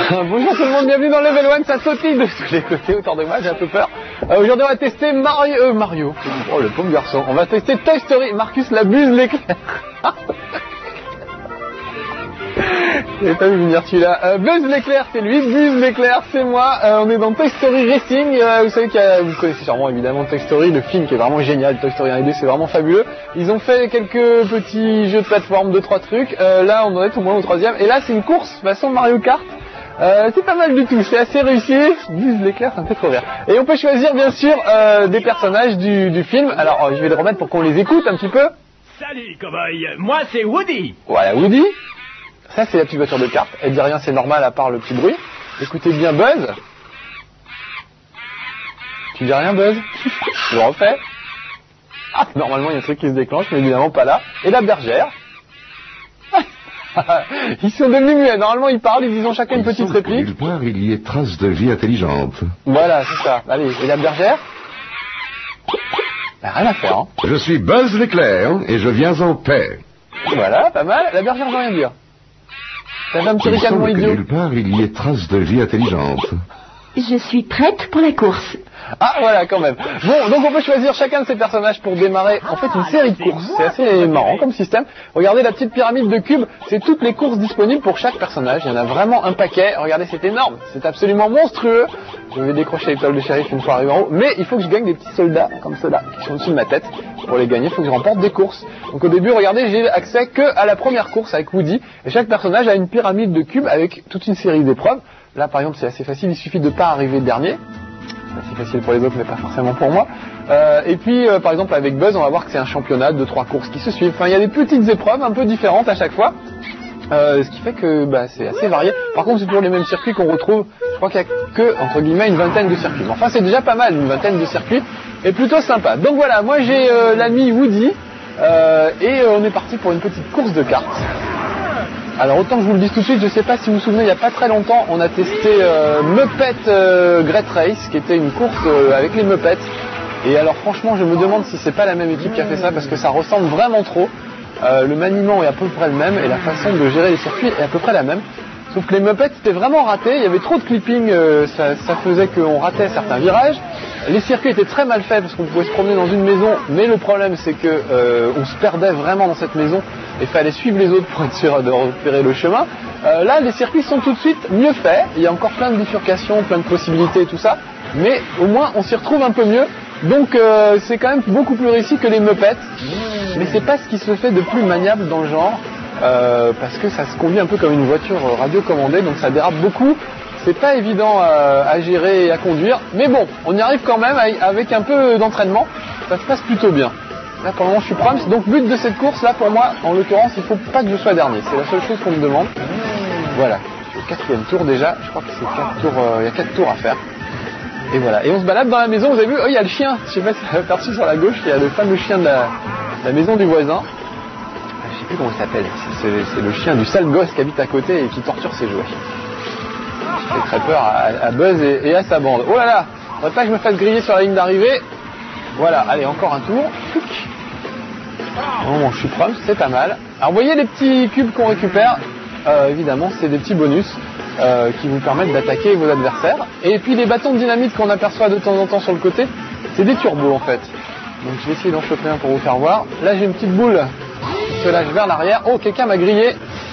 Bonjour tout le monde, bienvenue dans Level 1, ça sautille de tous les côtés autour de moi, j'ai un peu peur. Aujourd'hui on va tester Mario. Oh le pauvre garçon. On va tester Toy Story. Marcus la buse l'éclair. J'avais pas vu venir celui-là. Buzz l'éclair c'est lui, Buzz l'éclair c'est moi. On est dans Toy Story Racing. Vous savez vous connaissez sûrement évidemment Toy Story, le film qui est vraiment génial. Toy Story 1 et 2 c'est vraiment fabuleux. Ils ont fait quelques petits jeux de plateforme, 2-3 trucs. Là on en est au moins au troisième. Et là c'est une course façon Mario Kart. C'est pas mal du tout, c'est assez réussi. Buzz l'éclair, ça me fait trop rire. Et on peut choisir bien sûr des personnages du film. Alors je vais les remettre pour qu'on les écoute un petit peu. Salut cowboy, moi c'est Woody. Voilà Woody. Ça c'est la petite voiture de kart. Elle dit rien, c'est normal à part le petit bruit. Écoutez bien Buzz. Tu dis rien Buzz? Je le refais. Ah, normalement il y a un truc qui se déclenche, mais évidemment pas là. Et la bergère. Ils sont devenus muets. Normalement ils parlent, ils ont chacun une petite réplique. Nulle part il y ait trace de vie intelligente. Voilà, c'est ça. Allez, et la bergère? Rien à faire, hein. Je suis Buzz l'éclair et je viens en paix. Voilà, pas mal. La bergère veut rien dire. T'avais un petit Il ricanement semble que idiot. nulle part il y ait trace de vie intelligente. Je suis prête pour la course. Ah voilà quand même. Bon, donc on peut choisir chacun de ces personnages pour démarrer en fait une série de courses. C'est assez marrant comme système. Regardez la petite pyramide de cubes, c'est toutes les courses disponibles pour chaque personnage. Il y en a vraiment un paquet. Regardez, c'est énorme, c'est absolument monstrueux. Je vais décrocher l'étoile de shérif une fois arrivé en haut, mais il faut que je gagne des petits soldats comme ceux-là qui sont au-dessus de ma tête. Pour les gagner, il faut que je remporte des courses. Donc au début, regardez, j'ai accès que à la première course avec Woody. Et chaque personnage a une pyramide de cubes avec toute une série d'épreuves. Là par exemple c'est assez facile, il suffit de pas arriver dernier. C'est facile pour les autres mais pas forcément pour moi. Et puis par exemple avec Buzz on va voir que c'est un championnat de 3 courses qui se suivent. Enfin il y a des petites épreuves un peu différentes à chaque fois. Ce qui fait que c'est assez varié. Par contre c'est toujours les mêmes circuits qu'on retrouve. Je crois qu'il n'y a que entre guillemets une vingtaine de circuits. Enfin c'est déjà pas mal, une vingtaine de circuits. Et plutôt sympa. Donc voilà, moi j'ai l'ami Woody. Et on est parti pour une petite course de cartes. Alors autant que je vous le dise tout de suite, je ne sais pas si vous vous souvenez, il n'y a pas très longtemps, on a testé Muppet Great Race, qui était une course avec les Muppets. Et alors franchement, je me demande si c'est pas la même équipe qui a fait ça, parce que ça ressemble vraiment trop. Le maniement est à peu près le même, et la façon de gérer les circuits est à peu près la même. Sauf que les Muppets c'était vraiment raté, il y avait trop de clipping, ça faisait qu'on ratait certains virages. Les circuits étaient très mal faits parce qu'on pouvait se promener dans une maison, mais le problème c'est que on se perdait vraiment dans cette maison et fallait suivre les autres pour être sûr de repérer le chemin. Là les circuits sont tout de suite mieux faits, il y a encore plein de bifurcations, plein de possibilités et tout ça, mais au moins on s'y retrouve un peu mieux. Donc c'est quand même beaucoup plus réussi que les Muppets, mais c'est pas ce qui se fait de plus maniable dans le genre. Parce que ça se conduit un peu comme une voiture radiocommandée, donc ça dérape beaucoup. C'est pas évident à gérer et à conduire, mais bon, on y arrive quand même avec un peu d'entraînement. Ça se passe plutôt bien. Là pour le moment je suis proms, donc but de cette course là pour moi, en l'occurrence il faut pas que je sois dernier, c'est la seule chose qu'on me demande. Voilà, je suis au 4e tour déjà, je crois que c'est 4 tours, il y a 4 tours à faire. Et voilà, et on se balade dans la maison, vous avez vu, oh il y a le chien, je sais pas si vous avez aperçu sur la gauche, il y a le fameux chien de la maison du voisin. Je sais plus comment il s'appelle, c'est le chien du sale gosse qui habite à côté et qui torture ses jouets. Ça fait très peur à Buzz et à sa bande. Oh là là, faudrait pas que je me fasse griller sur la ligne d'arrivée. Voilà, allez, encore un tour. Bon, je suis prompt, c'est pas mal. Alors, vous voyez les petits cubes qu'on récupère, évidemment, c'est des petits bonus qui vous permettent d'attaquer vos adversaires. Et puis, les bâtons de dynamite qu'on aperçoit de temps en temps sur le côté, c'est des turbos, en fait. Donc, je vais essayer d'en choper un pour vous faire voir. Là, j'ai une petite boule qui se lâche vers l'arrière. Oh, quelqu'un m'a grillé.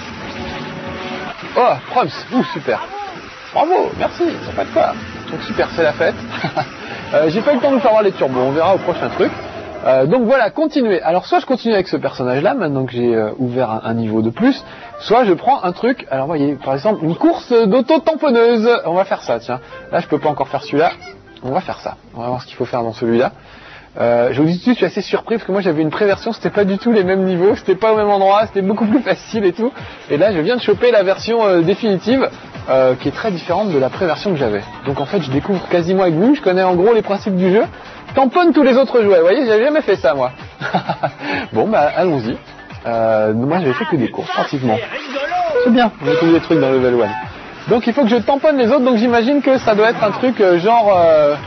Oh, proms, super. Bravo, merci, c'est pas de quoi. Donc super, c'est la fête. J'ai pas eu le temps de vous faire voir les turbos, on verra au prochain truc. Donc voilà, continuez. Alors soit je continue avec ce personnage-là, maintenant que j'ai ouvert un niveau de plus, soit je prends un truc, alors voyez, par exemple, une course d'auto-tamponneuse. On va faire ça, tiens. Là, je peux pas encore faire celui-là. On va faire ça. On va voir ce qu'il faut faire dans celui-là. Je vous dis tout de suite, je suis assez surpris parce que moi j'avais une pré-version, c'était pas du tout les mêmes niveaux, c'était pas au même endroit, c'était beaucoup plus facile et tout. Et là je viens de choper la version définitive qui est très différente de la pré-version que j'avais. Donc en fait je découvre quasiment avec vous, je connais en gros les principes du jeu, tamponne tous les autres jouets, vous voyez, j'avais jamais fait ça moi. Bon bah allons-y. Moi j'avais fait que des courses pratiquement. C'est bien, on a tous des trucs dans Level 1. Donc il faut que je tamponne les autres, donc j'imagine que ça doit être un truc genre...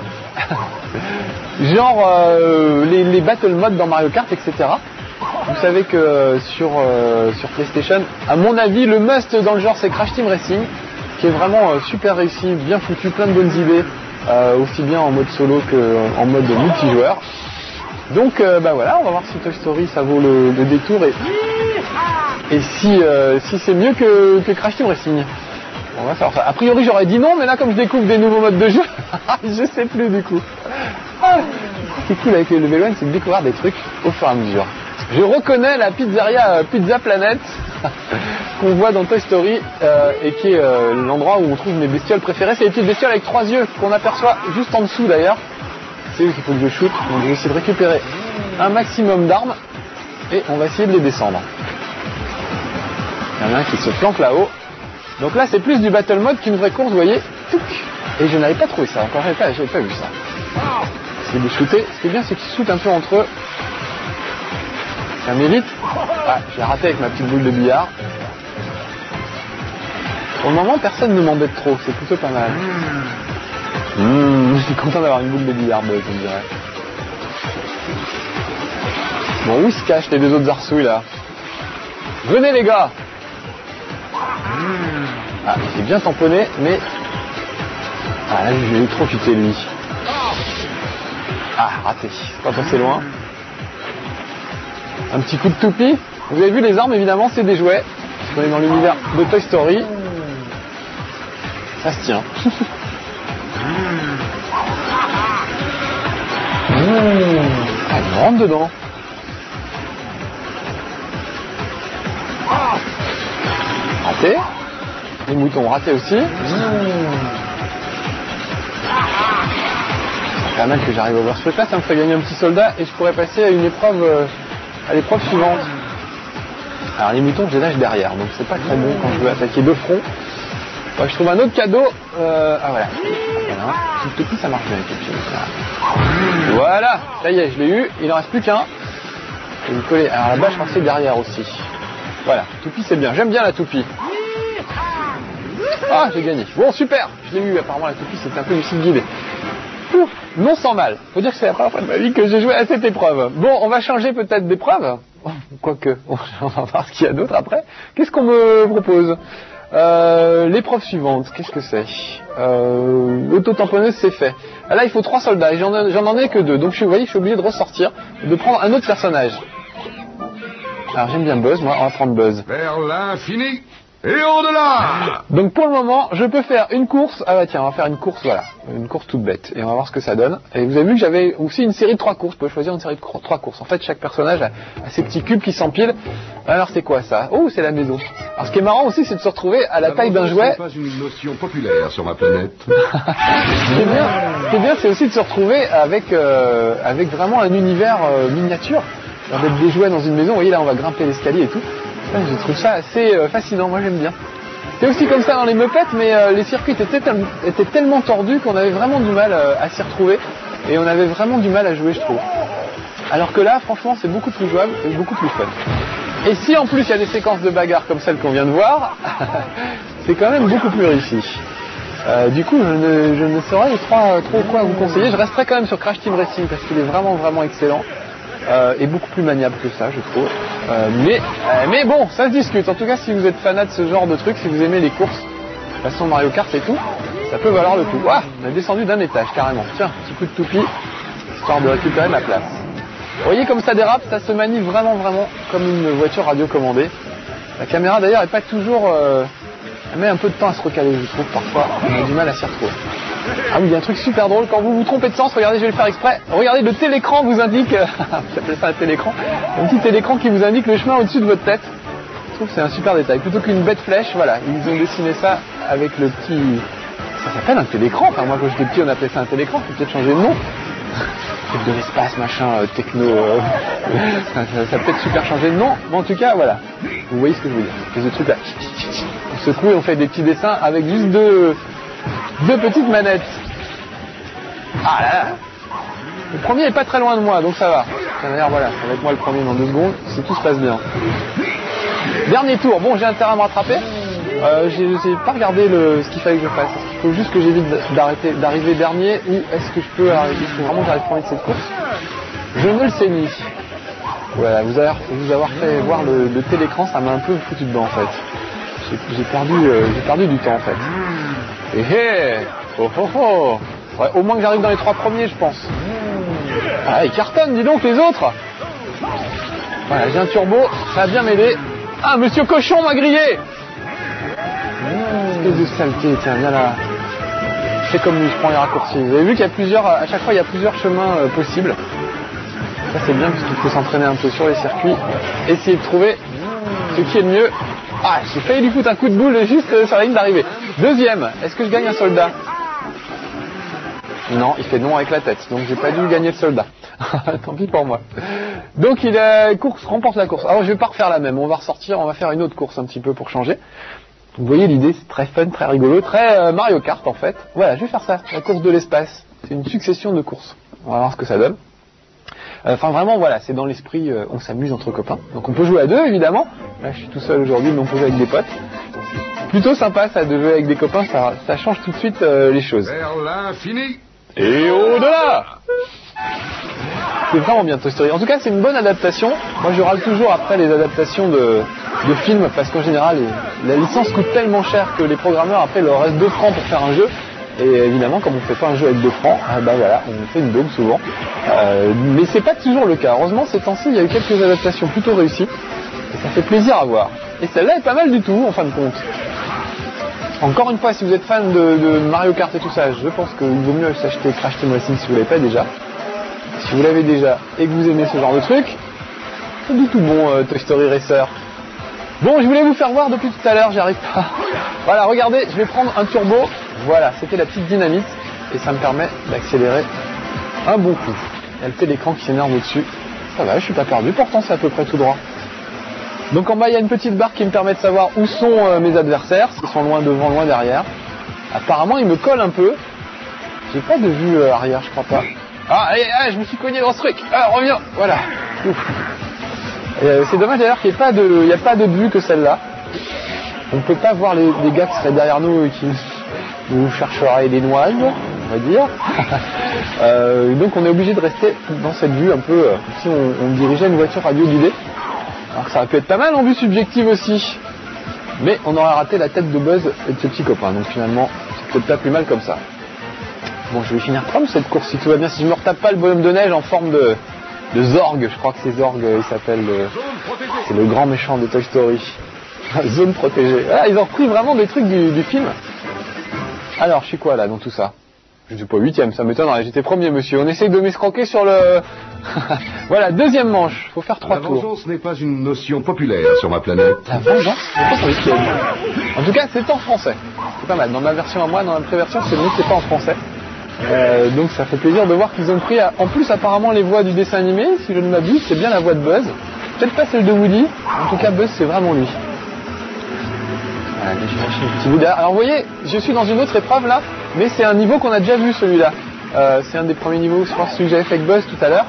les battle modes dans Mario Kart, etc. Vous savez que sur PlayStation, à mon avis, le must dans le genre c'est Crash Team Racing. qui est vraiment super réussi, bien foutu, plein de bonnes idées, aussi bien en mode solo qu'en mode multijoueur. Donc voilà, on va voir si Toy Story ça vaut le détour et si c'est mieux que Crash Team Racing. On va faire ça. A priori j'aurais dit non, mais là comme je découvre des nouveaux modes de jeu, je sais plus du coup. Ce qui est cool avec les Level 1, c'est de découvrir des trucs au fur et à mesure. Je reconnais la pizzeria Pizza Planet qu'on voit dans Toy Story et qui est l'endroit où on trouve mes bestioles préférées. C'est les petites bestioles avec 3 yeux qu'on aperçoit juste en dessous d'ailleurs. C'est eux qu'il faut que je shoot. Donc je vais essayer de récupérer un maximum d'armes et on va essayer de les descendre. Il y en a un qui se planque là-haut. Donc là c'est plus du battle mode qu'une vraie course, vous voyez. Et je n'avais pas trouvé ça, encore j'avais pas vu ça. Essayer de shooter. Ce qui est bien c'est qu'ils shootent un peu entre eux. Ça m'évite. Ah, j'ai raté avec ma petite boule de billard. Pour le moment personne ne m'embête trop, c'est plutôt pas mal. Je suis content d'avoir une boule de billard, comme je dirais. Bon, où ils se cachent les deux autres arsouilles là? Venez les gars! Ah, il s'est bien tamponné, mais... Ah là, je l'ai trop chuté lui. Ah, raté. C'est pas passé loin. Un petit coup de toupie. Vous avez vu les armes, évidemment, c'est des jouets. On est dans l'univers de Toy Story. Ça se tient. Ah, il rentre dedans. Raté. Les moutons ratés aussi. Ça fait mal que j'arrive à voir ce truc là, ça me ferait gagner un petit soldat et je pourrais passer à une épreuve, à l'épreuve suivante. Alors les moutons je les lâche derrière, donc c'est pas très bon quand je veux attaquer de front. Faut que je trouve un autre cadeau. Ah voilà. Tout petit ça marche bien avec les petits. Voilà, ça y est, je l'ai eu, il n'en reste plus qu'un. Je vais me coller. Alors là-bas je pensais derrière aussi. Voilà, toupie c'est bien, j'aime bien la toupie. Ah, j'ai gagné. Bon, super. Je l'ai eu. Apparemment, la toupie, c'était un peu difficile guidée. Non sans mal. Faut dire que c'est la première fois de ma vie que j'ai joué à cette épreuve. Bon, on va changer peut-être d'épreuve. Quoique, on va voir ce qu'il y a d'autre après. Qu'est-ce qu'on me propose? L'épreuve suivante, qu'est-ce que c'est? L'auto-tamponneuse, c'est fait. Là, il faut 3 soldats et j'en en ai que 2. Donc, vous voyez, je suis obligé de ressortir, de prendre un autre personnage. Alors, j'aime bien Buzz. Moi, on va prendre Buzz. Vers l'infini et au-delà. Donc pour le moment, je peux faire une course. Ah bah tiens, on va faire une course, voilà. Une course toute bête. Et on va voir ce que ça donne. Et vous avez vu que j'avais aussi une série de 3 courses. Vous pouvez choisir une série de 3 courses. En fait, chaque personnage a ses petits cubes qui s'empilent. Alors c'est quoi ça? Oh, c'est la maison. Alors ce qui est marrant aussi, c'est de se retrouver à la taille d'un jouet. Ce n'est pas une notion populaire sur ma planète. Ce qui est bien, c'est aussi de se retrouver avec vraiment un univers miniature. Avec des jouets dans une maison. Vous voyez là, on va grimper l'escalier et tout. Je trouve ça assez fascinant, moi j'aime bien. C'est aussi comme ça dans les Muppets, mais les circuits étaient tellement tordus qu'on avait vraiment du mal à s'y retrouver. Et on avait vraiment du mal à jouer, je trouve. Alors que là, franchement, c'est beaucoup plus jouable et beaucoup plus fun. Et si en plus il y a des séquences de bagarre comme celle qu'on vient de voir, c'est quand même beaucoup plus réussi. Du coup, je ne saurais trop quoi vous conseiller. Je resterai quand même sur Crash Team Racing parce qu'il est vraiment, vraiment excellent. Et beaucoup plus maniable que ça, je trouve. Mais bon, ça se discute. En tout cas, si vous êtes fanat de ce genre de truc, si vous aimez les courses, façon Mario Kart et tout, ça peut valoir le coup. Ah, on a descendu d'un étage, carrément. Tiens, petit coup de toupie, histoire de récupérer ma place. Vous voyez comme ça dérape, ça se manie vraiment, vraiment comme une voiture radiocommandée. La caméra d'ailleurs est pas toujours... elle met un peu de temps à se recaler, je trouve, parfois. On a du mal à s'y retrouver. Ah oui, il y a un truc super drôle, quand vous vous trompez de sens, regardez, je vais le faire exprès, regardez, le télécran vous indique, j'appelle ça un télécran, un petit télécran qui vous indique le chemin au-dessus de votre tête. Je trouve que c'est un super détail. Plutôt qu'une bête flèche, voilà, ils ont dessiné ça avec le petit... Ça s'appelle un télécran, enfin moi quand j'étais petit on appelait ça un télécran, faut peut-être changer de nom. Truc de l'espace, machin, techno, ça peut être super changé de nom, mais en tout cas, voilà. Vous voyez ce que je veux dire, ces trucs là. On secoue et on fait des petits dessins avec juste deux petites manettes. Ah là là. Le premier est pas très loin de moi, donc ça va. D'ailleurs, voilà, avec moi le premier dans 2 secondes, si tout se passe bien. Dernier tour, bon j'ai intérêt à me rattraper. J'ai pas regardé ce qu'il fallait que je fasse. Est-ce qu'il faut juste que j'évite d'arriver dernier ou est-ce que je peux arriver, est-ce que vraiment j'arrive premier de cette course? Je ne le sais ni. Voilà, vous avoir fait voir le télécran, ça m'a un peu foutu dedans en fait. J'ai perdu du temps en fait. Oh oh oh. Ouais, au moins que j'arrive dans les 3 premiers, je pense. Ah, ils cartonnent, dis donc, les autres. Voilà, j'ai un turbo, ça va bien m'aider. Ah, Monsieur Cochon m'a grillé. Espèce de saleté, tiens, viens là. Je fais comme lui, je prends les raccourcis. Vous avez vu qu'il y a plusieurs, à chaque fois, il y a plusieurs chemins possibles. Ça, c'est bien, parce qu'il faut s'entraîner un peu sur les circuits. Essayer de trouver ce qui est le mieux. Ah, j'ai failli lui foutre un coup de boule juste sur la ligne d'arrivée. Deuxième, est-ce que je gagne un soldat? Non, il fait non avec la tête, donc j'ai pas dû gagner le soldat. Tant pis pour moi. Donc il remporte la course. Alors je vais pas refaire la même, on va ressortir, on va faire une autre course un petit peu pour changer. Vous voyez l'idée, c'est très fun, très rigolo, très Mario Kart en fait. Voilà, je vais faire ça, la course de l'espace. C'est une succession de courses. On va voir ce que ça donne. Enfin vraiment voilà, c'est dans l'esprit, on s'amuse entre copains. Donc on peut jouer à deux évidemment. Là je suis tout seul aujourd'hui, donc on peut jouer avec des potes. Plutôt sympa ça de jouer avec des copains, ça change tout de suite les choses. Vers l'infini et au-delà. C'est vraiment bien Toy Story. En tout cas, c'est une bonne adaptation. Moi, je râle toujours après les adaptations de films parce qu'en général, la licence coûte tellement cher que les programmeurs après leur reste 2 francs pour faire un jeu. Et évidemment, comme on fait pas un jeu avec 2 francs, bah voilà, on fait une daube souvent. Mais c'est pas toujours le cas. Heureusement, ces temps-ci, il y a eu quelques adaptations plutôt réussies. Et ça fait plaisir à voir. Et celle-là est pas mal du tout, en fin de compte. Encore une fois, si vous êtes fan de Mario Kart et tout ça, je pense qu'il vaut mieux s'acheter Crash Team Racing si vous l'avez pas déjà. Si vous l'avez déjà et que vous aimez ce genre de truc, c'est du tout bon Toy Story Racer. Bon, je voulais vous faire voir depuis tout à l'heure, j'y arrive pas. Voilà, regardez, je vais prendre un turbo. Voilà, c'était la petite dynamite et ça me permet d'accélérer un bon coup. Il y a le télécran qui s'énerve au-dessus. Ça va, je suis pas perdu, pourtant c'est à peu près tout droit. Donc en bas, il y a une petite barre qui me permet de savoir où sont mes adversaires, s'ils sont loin devant, loin derrière. Apparemment, ils me collent un peu. J'ai pas de vue arrière, je crois pas. Ah, allez, je me suis cogné dans ce truc. Ah, reviens, voilà. C'est dommage d'ailleurs qu'il n'y ait pas de vue que celle-là. On ne peut pas voir les gars qui seraient derrière nous et qui nous chercheraient des noises, on va dire. Donc on est obligé de rester dans cette vue un peu si on dirigeait une voiture radio-guidée. Alors que ça aurait pu être pas mal en vue subjective aussi. Mais on aurait raté la tête de Buzz et de ce petit copain. Donc finalement, c'est peut-être pas plus mal comme ça. Bon, je vais finir comme cette course si tout va bien. Si je me retape pas le bonhomme de neige en forme de Zorg, je crois que c'est Zorg, il s'appelle. C'est le grand méchant de Toy Story. Zone protégée. Ah, ils ont repris vraiment des trucs du film. Alors, je suis quoi là dans tout ça? Je suis pas 8ème, ça m'étonnerait. J'étais premier, monsieur. On essaye de m'escroquer sur le... Voilà, deuxième manche. Faut faire 3 tours. La vengeance n'est pas une notion populaire sur ma planète. La vengeance? En tout cas, c'est en français. C'est pas mal. Dans ma version à moi, dans la pré-version, c'est mieux que c'est pas en français. Donc ça fait plaisir de voir qu'ils ont pris en plus apparemment les voix du dessin animé, si je ne m'abuse, c'est bien la voix de Buzz. Peut-être pas celle de Woody. En tout cas, Buzz, c'est vraiment lui. Voilà, je vais lâcher le petit bout derrière. Alors vous voyez, je suis dans une autre épreuve là, mais c'est un niveau qu'on a déjà vu celui-là. C'est un des premiers niveaux, je pense, celui que j'avais fait avec Buzz tout à l'heure.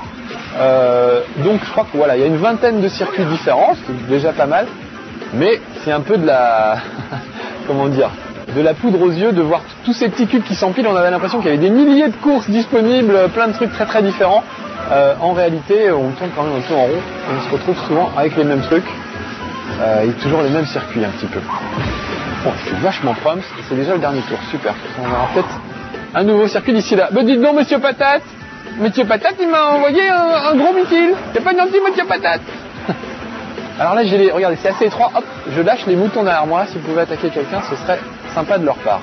Donc je crois que voilà, il y a une vingtaine de circuits différents, c'est déjà pas mal, mais c'est un peu de la... comment dire, de la poudre aux yeux de voir tous ces petits cubes qui s'empilent. On avait l'impression qu'il y avait des milliers de courses disponibles, plein de trucs très très différents. En réalité, on tourne quand même un peu en rond et on se retrouve souvent avec les mêmes trucs et toujours les mêmes circuits un petit peu. Bon, je suis vachement prompt et c'est déjà le dernier tour, super. On aura peut-être un nouveau circuit d'ici là. Mais dites donc, monsieur Patate, monsieur Patate, il m'a envoyé un gros missile. C'est pas gentil, monsieur Patate. Alors là, regardez, c'est assez étroit. Hop, je lâche les moutons derrière moi. S'ils pouvaient attaquer quelqu'un, ce serait sympa de leur part.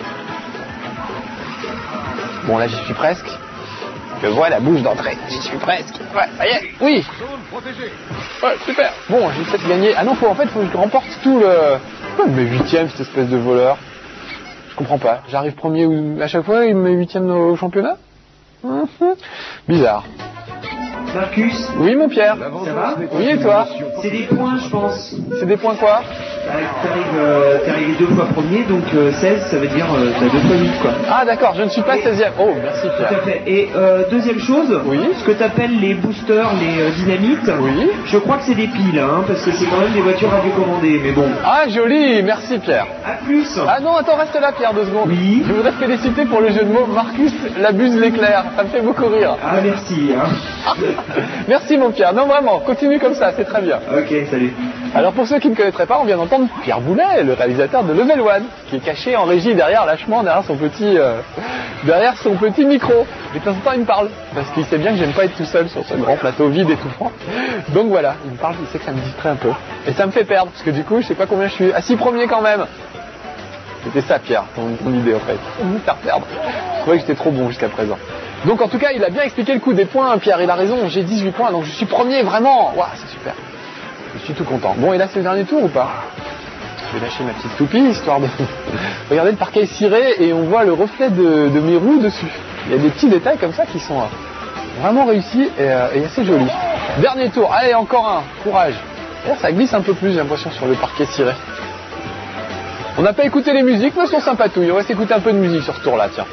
Bon, là, j'y suis presque. Je vois la bouche d'entrée. J'y suis presque. Ouais, ça y est. Oui. Ouais, super. Bon, j'ai peut-être gagné. Ah non, faut que je remporte tout le... Pourquoi il me met 8ème, cette espèce de voleur? Je comprends pas. J'arrive premier à chaque fois, il me met 8ème au championnat? Bizarre. Marcus? Oui, mon Pierre. Ça va? Oui, et toi? C'est des points, je pense. C'est des points quoi? T'es arrivé 2 fois premier, donc 16, ça veut dire t'as 2 fois 8, quoi. Ah d'accord, je ne suis pas 16ème. Oh, merci Pierre. Tout à fait. Et deuxième chose, oui, ce que t'appelles les boosters, les dynamites, oui, je crois que c'est des piles, hein, parce que c'est quand même des voitures radiocommandées, mais bon. Ah joli, merci Pierre. A plus. Ah non, attends, reste là Pierre 2 secondes. Oui. Je voudrais te féliciter pour le jeu de mots Marcus l'abuse l'éclair. Ça me fait beaucoup rire. Ah merci. Hein. Merci mon Pierre. Non vraiment, continue comme ça, c'est très bien. Ok, salut. Alors pour ceux qui ne connaîtraient pas, on vient d'entendre Pierre Boulet, le réalisateur de Level 1, qui est caché en régie derrière lâchement, derrière son petit micro. Et de temps en temps il me parle, parce qu'il sait bien que j'aime pas être tout seul sur ce grand plateau vide étouffant. Donc voilà, il me parle, il sait que ça me distrait un peu. Et ça me fait perdre, parce que du coup je sais pas combien je suis. Ah, 6 premiers quand même. C'était ça Pierre, ton idée en fait, me faire perdre. Je trouvais que j'étais trop bon jusqu'à présent. Donc en tout cas il a bien expliqué le coup des points, hein, Pierre, il a raison, j'ai 18 points, donc je suis premier vraiment. Waouh, c'est super. Je suis tout content. Bon, et là c'est le dernier tour ou pas? Je vais lâcher ma petite toupie, histoire de... Regardez, le parquet est ciré et on voit le reflet de mes roues dessus. Il y a des petits détails comme ça qui sont vraiment réussis et assez jolis. Dernier tour, allez, encore un, courage. D'ailleurs, ça glisse un peu plus, j'ai l'impression, sur le parquet ciré. On n'a pas écouté les musiques, mais elles sont sympatouilles. On va s'écouter un peu de musique sur ce tour-là, tiens.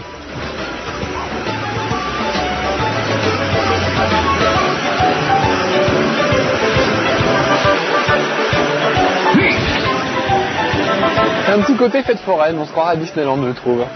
C'est un petit côté fête foraine, on se croirait à Disneyland, je trouve.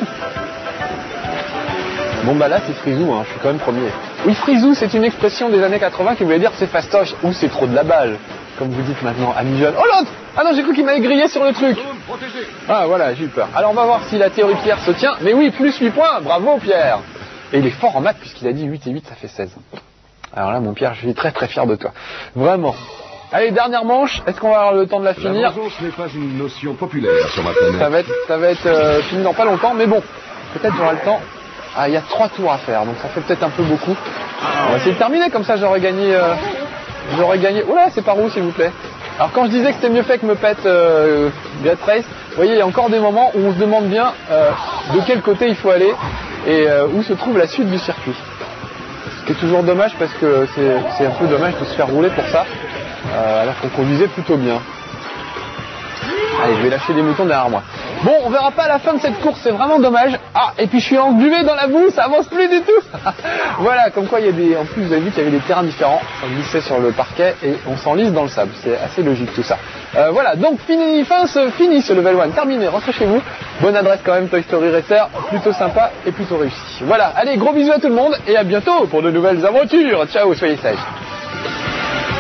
Bon bah là c'est Frisou, hein, je suis quand même premier. Oui, Frisou, c'est une expression des années 80 qui voulait dire c'est fastoche ou c'est trop de la balle, comme vous dites maintenant, amis jeunes. Oh l'autre! Ah non, j'ai cru qu'il m'avait grillé sur le truc. Ah voilà, j'ai eu peur. Alors on va voir si la théorie Pierre se tient. Mais oui, plus 8 points, bravo Pierre. Et il est fort en maths puisqu'il a dit 8 et 8 ça fait 16. Alors là mon Pierre, je suis très très fier de toi. Vraiment. Allez, dernière manche, est-ce qu'on va avoir le temps de la finir? La vengeance n'est pas une notion populaire sur ma planète. Ça va être fini dans pas longtemps, mais bon, peut-être j'aurai le temps. Ah, il y a 3 tours à faire, donc ça fait peut-être un peu beaucoup. On va essayer de terminer, comme ça j'aurais gagné... Oula, c'est par où s'il vous plaît? Alors quand je disais que c'était mieux fait que me pète Great Race, vous voyez, il y a encore des moments où on se demande bien de quel côté il faut aller et où se trouve la suite du circuit. Ce qui est toujours dommage parce que c'est un peu dommage de se faire rouler pour ça. Alors qu'on conduisait plutôt bien. Allez, je vais lâcher les moutons derrière moi. Bon, on verra pas à la fin de cette course, c'est vraiment dommage. Ah, et puis je suis englué dans la boue, ça avance plus du tout. Voilà, comme quoi il y a des... En plus, vous avez vu qu'il y avait des terrains différents. Ça glissait sur le parquet et on s'enlise dans le sable. C'est assez logique tout ça. Voilà, donc fini ce level 1, terminé, rentrez chez vous. Bonne adresse quand même, Toy Story Racer, plutôt sympa et plutôt réussi. Voilà, allez, gros bisous à tout le monde et à bientôt pour de nouvelles aventures. Ciao, soyez sages.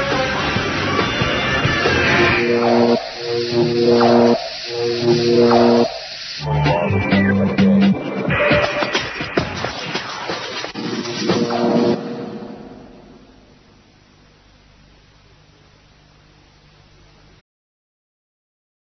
Thank you.